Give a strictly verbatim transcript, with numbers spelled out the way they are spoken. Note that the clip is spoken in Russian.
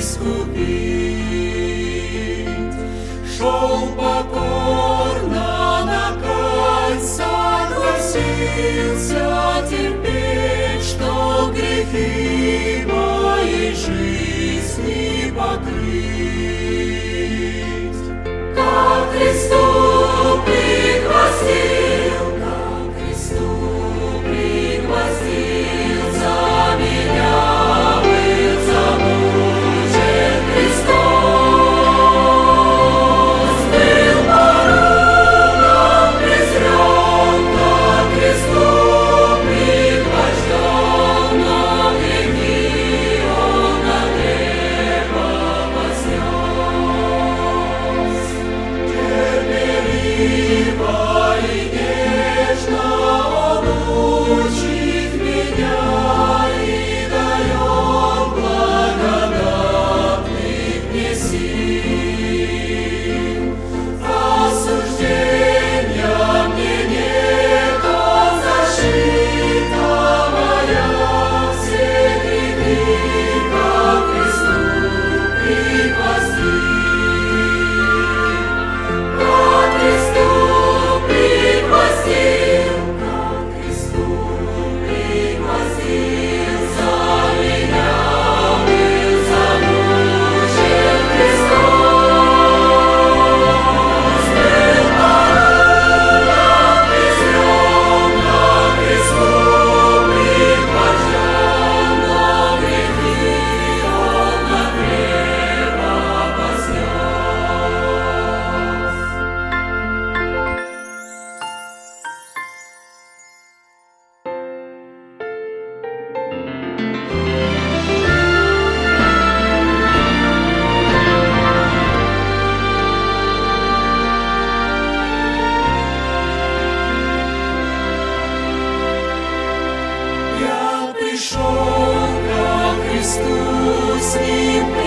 искупить. Шел покорно на крест, согласился терпеть, чтоб грехи моей жизни покрыть. Как Христу пригвоздил, как Христу пригвоздил, за меня был замучен Христос. Был поруган, презрен, как Христу пригвожден, но грехи Он на древо вознес. Терпеливо и нежно Он учит меня и дает благодатных мне сил. Осуждения мне нет, Он защита моя, все грехи как Христу пригвоздил. Как Христу пригвоздил, как Христу пригвоздил, за меня был замучен Христос. Был поруган, презрен, как Христу пригвожден, но грехи Он на древо вознес. Я пришел ко Христу, с Ним